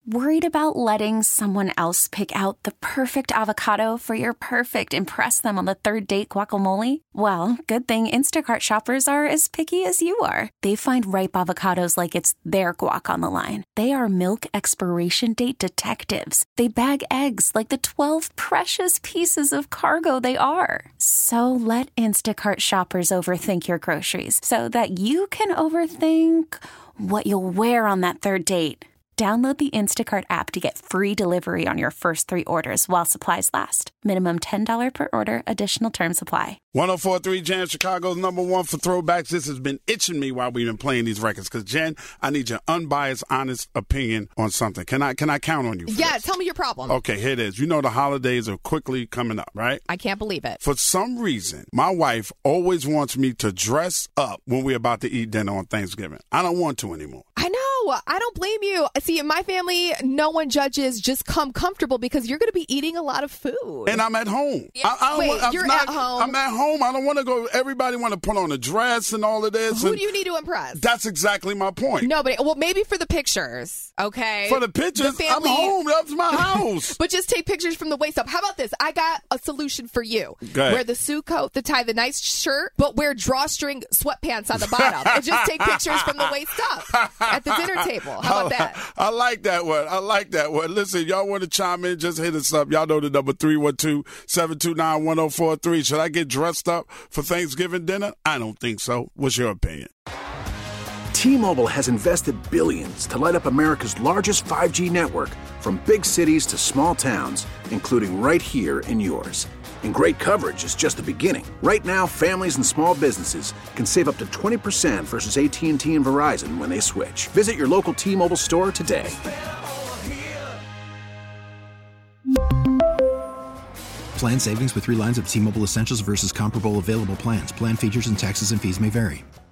Worried about letting someone else pick out the perfect avocado for your perfect impress them on the third date guacamole? Well, good thing Instacart shoppers are as picky as you are. They find ripe avocados like it's their guac on the line. They are milk expiration date detectives. They bag eggs like the 12 precious pieces of cargo they are. So let Instacart shoppers overthink your groceries so that you can overthink what you'll wear on that third date. Download the Instacart app to get free delivery on your first 3 orders while supplies last. Minimum $10 per order. Additional terms apply. 104.3 Jam, Chicago's #1 for throwbacks. This has been itching me while we've been playing these records. Because, Jen, I need your unbiased, honest opinion on something. Can I count on you? Yeah, tell me your problem. Okay, here it is. You know the holidays are quickly coming up, right? I can't believe it. For some reason, my wife always wants me to dress up when we're about to eat dinner on Thanksgiving. I don't want to anymore. I know. I don't blame you. See, in my family, no one judges. Just come comfortable because you're going to be eating a lot of food. And I'm at home. Yeah. You're at home. I'm at home. I don't want to go. Everybody want to put on a dress and all of this. Who do you need to impress? That's exactly my point. No, but maybe for the pictures, okay? For the pictures, I'm home. That's my house. But just take pictures from the waist up. How about this? I got a solution for you. Wear the suit coat, the tie, the nice shirt, but wear drawstring sweatpants on the bottom. And just take pictures from the waist up at the dinner table. How about that? I like that one. Listen, y'all want to chime in, just hit us up. Y'all know the number 312-729-1043. Should I get dressed up for Thanksgiving dinner? I don't think so. What's your opinion? T-Mobile has invested billions to light up America's largest 5G network, from big cities to small towns, including right here in yours. And great coverage is just the beginning. Right now, families and small businesses can save up to 20% versus AT&T and Verizon when they switch. Visit your local T-Mobile store today. Plan savings with 3 lines of T-Mobile Essentials versus comparable available plans. Plan features and taxes and fees may vary.